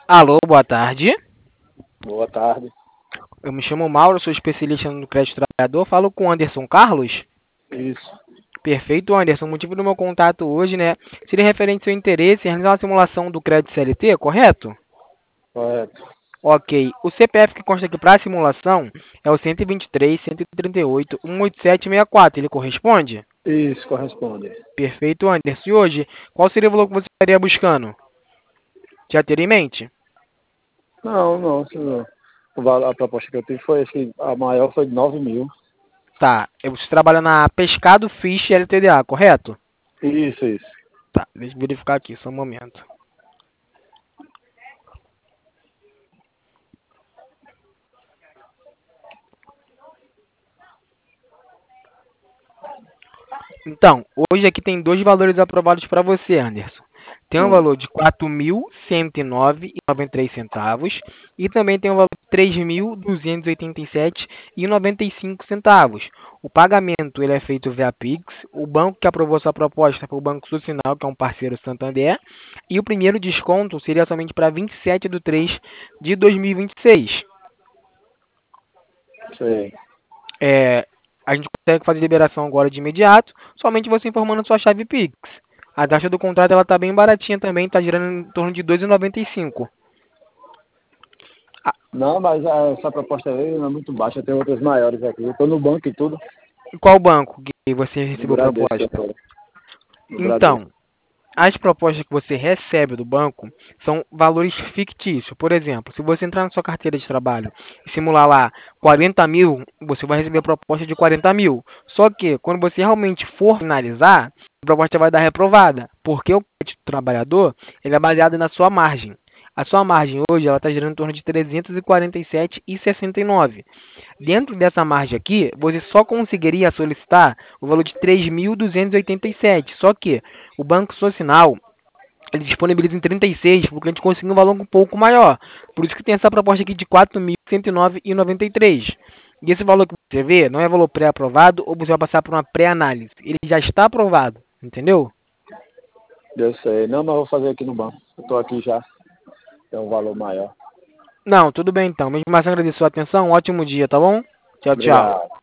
Alô, boa tarde. Boa tarde. Eu me chamo Mauro, sou especialista no crédito trabalhador. Falo com o Anderson Carlos. Isso, Perfeito, Anderson. O motivo do meu contato hoje, né, seria referente ao seu interesse em realizar uma simulação do crédito CLT, correto? correto. Ok. O CPF que consta aqui para a simulação é o 123, 138, 18764. Ele corresponde? Isso corresponde. Perfeito, Anderson. E hoje, qual seria o valor que você estaria buscando? Já teria em mente? Não, não, isso não. A proposta que eu tive foi assim, a maior foi de 9.000. Tá. Você trabalha na Pescado Fish LTDA, correto? Isso, isso. Tá, deixa eu verificar aqui, só um momento. Então, hoje aqui tem dois valores aprovados para você, Anderson. Tem um Hum, valor de R$ 4.109,93 e também tem um valor de R$ 3.287,95. O pagamento ele é feito via Pix. O banco que aprovou sua proposta foi o Banco Social, que é um parceiro Santander. E o primeiro desconto seria somente para 27 de 3 de 2026. sei. É, a gente consegue fazer liberação agora de imediato, somente você informando sua chave Pix. A taxa do contrato ela tá bem baratinha também, tá girando em torno de 2,95. Ah, Não, mas essa proposta aí não é muito baixa, tem outras maiores aqui. Eu tô no banco e tudo, qual banco que você no recebeu Bradesco proposta? agora. No Bradesco. Então, as propostas que você recebe do banco são valores fictícios. Por exemplo, se você entrar na sua carteira de trabalho e simular lá 40 mil, você vai receber a proposta de 40 mil. Só que, quando você realmente for finalizar, a proposta vai dar reprovada, porque o crédito do trabalhador ele é baseado na sua margem. A sua margem hoje ela está girando em torno de 347,69. Dentro dessa margem aqui, você só conseguiria solicitar o valor de 3.287. Só que o Banco Social ele disponibiliza em 36, porque a gente conseguiu um valor um pouco maior. Por isso que tem essa proposta aqui de 4.109,93. E esse valor que você vê não é valor pré-aprovado ou você vai passar por uma pré-análise. Ele já está aprovado, entendeu? Eu sei. Não, mas eu vou fazer aqui no banco. Eu tô aqui já, tem um valor maior. Não, tudo bem então. Mesmo assim, agradeço a sua atenção. Um ótimo dia, tá bom? Tchau, tchau. Obrigado.